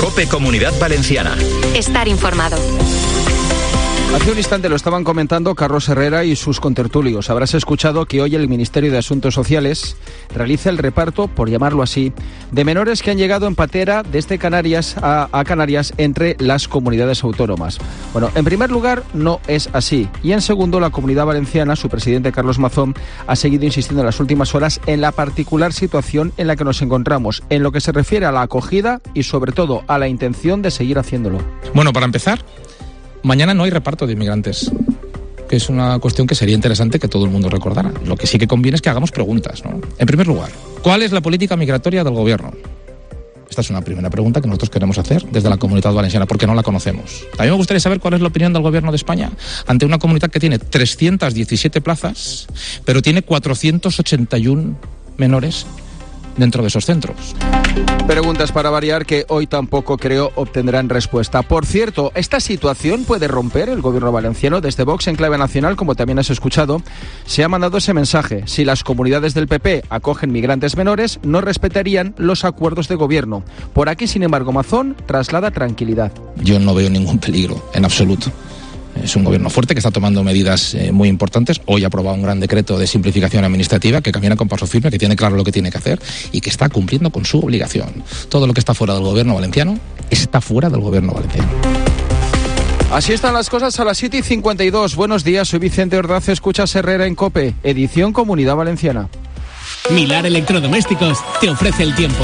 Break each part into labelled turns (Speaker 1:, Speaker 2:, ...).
Speaker 1: COPE Comunidad Valenciana.
Speaker 2: Estar informado.
Speaker 3: Hace un instante lo estaban comentando Carlos Herrera y sus contertulios. Habrás escuchado que hoy el Ministerio de Asuntos Sociales realiza el reparto, por llamarlo así, de menores que han llegado en patera desde Canarias a Canarias entre las comunidades autónomas. Bueno, en primer lugar, no es así. Y en segundo, la Comunidad Valenciana, su presidente Carlos Mazón, ha seguido insistiendo en las últimas horas en la particular situación en la que nos encontramos, en lo que se refiere a la acogida y sobre todo a la intención de seguir haciéndolo.
Speaker 4: Bueno, para empezar, mañana no hay reparto de inmigrantes, que es una cuestión que sería interesante que todo el mundo recordara. Lo que sí que conviene es que hagamos preguntas, ¿no? En primer lugar, ¿cuál es la política migratoria del gobierno? Esta es una primera pregunta que nosotros queremos hacer desde la Comunidad Valenciana, porque no la conocemos. También me gustaría saber cuál es la opinión del gobierno de España ante una comunidad que tiene 317 plazas, pero tiene 481 menores dentro de esos centros.
Speaker 3: Preguntas para variar que hoy tampoco creo obtendrán respuesta. Por cierto, ¿esta situación puede romper el gobierno valenciano? Desde Vox en clave nacional, como también has escuchado, se ha mandado ese mensaje. Si las comunidades del PP acogen migrantes menores, no respetarían los acuerdos de gobierno. Por aquí, sin embargo, Mazón traslada tranquilidad.
Speaker 4: Yo no veo ningún peligro, en absoluto. Es un gobierno fuerte que está tomando medidas muy importantes. Hoy ha aprobado un gran decreto de simplificación administrativa que camina con paso firme, que tiene claro lo que tiene que hacer y que está cumpliendo con su obligación. Todo lo que está fuera del gobierno valenciano está fuera del gobierno valenciano.
Speaker 3: Así están las cosas a las 7:52. Buenos días, soy Vicente Ordaz, escuchas Herrera en COPE, edición Comunidad Valenciana.
Speaker 5: Milar Electrodomésticos te ofrece el tiempo.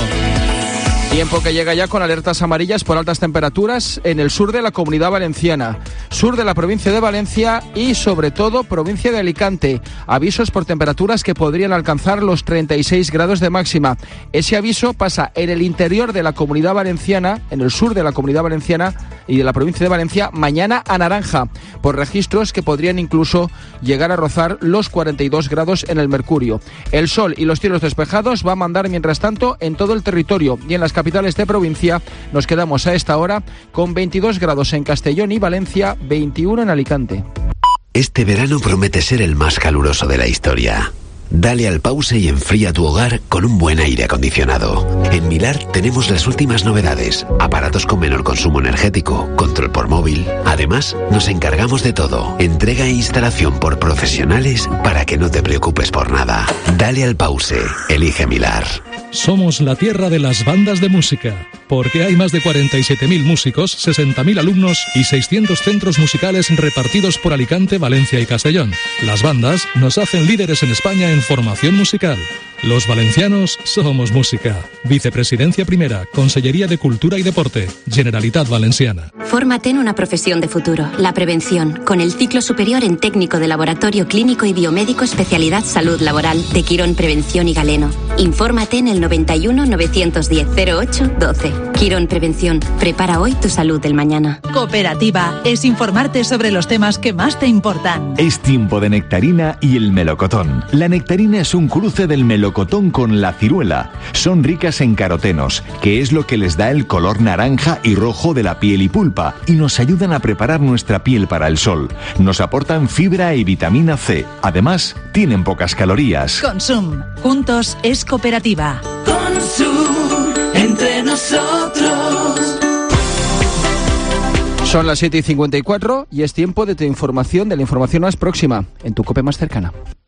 Speaker 3: Tiempo que llega ya con alertas amarillas por altas temperaturas en el sur de la Comunidad Valenciana, sur de la provincia de Valencia y sobre todo provincia de Alicante. Avisos por temperaturas que podrían alcanzar los 36 grados de máxima. Ese aviso pasa en el interior de la Comunidad Valenciana, en el sur de la Comunidad Valenciana y de la provincia de Valencia, mañana a naranja, por registros que podrían incluso llegar a rozar los 42 grados en el mercurio. El sol y los cielos despejados va a mandar mientras tanto en todo el territorio y en las capitales de provincia nos quedamos a esta hora con 22 grados en Castellón y Valencia, 21 en Alicante.
Speaker 6: Este verano promete ser el más caluroso de la historia. Dale al pause y enfría tu hogar con un buen aire acondicionado. En Milar tenemos las últimas novedades, aparatos con menor consumo energético, control por móvil. Además, nos encargamos de todo, entrega e instalación por profesionales para que no te preocupes por nada. Dale al pause, elige Milar.
Speaker 7: Somos la tierra de las bandas de música, porque hay más de 47.000 músicos, 60.000 alumnos y 600 centros musicales repartidos por Alicante, Valencia y Castellón. Las bandas nos hacen líderes en España en formación musical. Los valencianos somos música. Vicepresidencia Primera, Consellería de Cultura y Deporte, Generalitat Valenciana.
Speaker 2: Fórmate en una profesión de futuro, la prevención, con el ciclo superior en técnico de laboratorio clínico y biomédico especialidad salud laboral de Quirón Prevención y Galeno. Infórmate en el 91 910 08 12. Quirón Prevención, prepara hoy tu salud del mañana.
Speaker 8: Cooperativa es informarte sobre los temas que más te importan.
Speaker 9: Es tiempo de nectarina y el melocotón. La nectarina es un cruce del melocotón con la ciruela. Son ricas en carotenos, que es lo que les da el color naranja y rojo de la piel y pulpa, y nos ayudan a preparar nuestra piel para el sol. Nos aportan fibra y vitamina C. Además, tienen pocas calorías.
Speaker 8: Consum. Juntos es cooperativa.
Speaker 10: Consum. Entre nosotros.
Speaker 3: Son las 7:54 y es tiempo de tu información, de la información más próxima, en tu COPE más cercana.